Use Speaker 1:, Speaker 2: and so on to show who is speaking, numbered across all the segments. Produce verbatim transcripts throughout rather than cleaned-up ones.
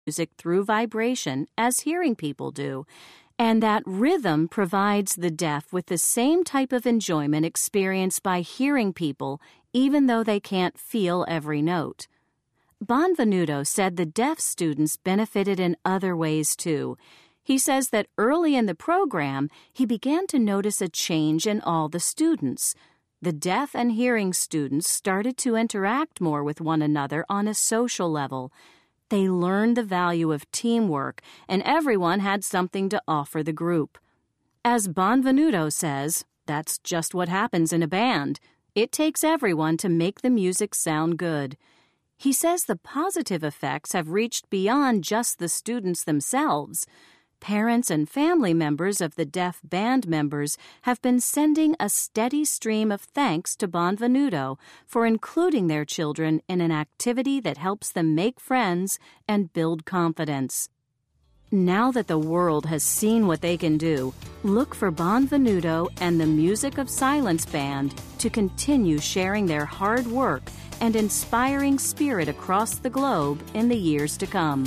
Speaker 1: music through vibration as hearing people do, and that rhythm provides the deaf with the same type of enjoyment experienced by hearing people, even though they can't feel every note. Bonvenuto said the deaf students benefited in other ways too. He says that early in the program, he began to notice a change in all the students. The deaf and hearing students started to interact more with one another on a social level. They learned the value of teamwork, and everyone had something to offer the group. As Bonvenuto says, that's just what happens in a band. It takes everyone to make the music sound good. He says the positive effects have reached beyond just the students themselves. Parents and family members of the deaf band members have been sending a steady stream of thanks to Bonvenuto for including their children in an activity that helps them make friends and build confidence. Now that the world has seen what they can do, look for Bonvenuto and the Music of Silence Band to continue sharing their hard work and inspiring spirit across the globe in the years to come.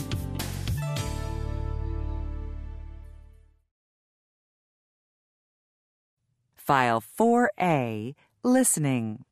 Speaker 2: File four A, Listening.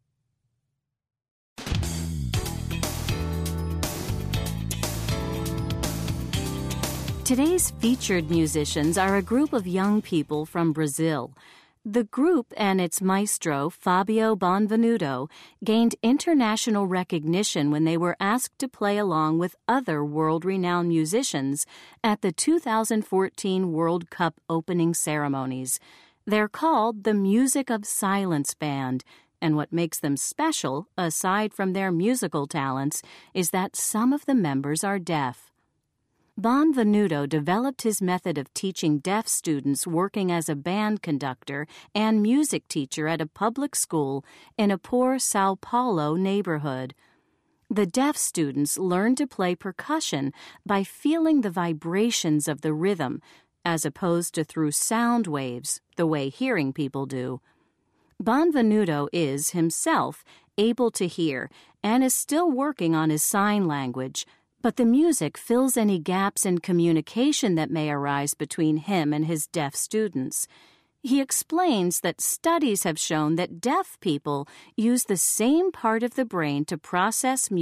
Speaker 1: Today's featured musicians are a group of young people from Brazil. The group and its maestro, Fabio Bonvenuto, gained international recognition when they were asked to play along with other world-renowned musicians at the two thousand fourteen World Cup opening ceremonies. They're called the Music of Silence Band, and what makes them special, aside from their musical talents, is that some of the members are deaf. Bonvenuto developed his method of teaching deaf students working as a band conductor and music teacher at a public school in a poor Sao Paulo neighborhood. The deaf students learned to play percussion by feeling the vibrations of the rhythm, as opposed to through sound waves, the way hearing people do. Bonvenuto is, himself, able to hear and is still working on his sign language, but the music fills any gaps in communication that may arise between him and his deaf students. He explains that studies have shown that deaf people use the same part of the brain to process music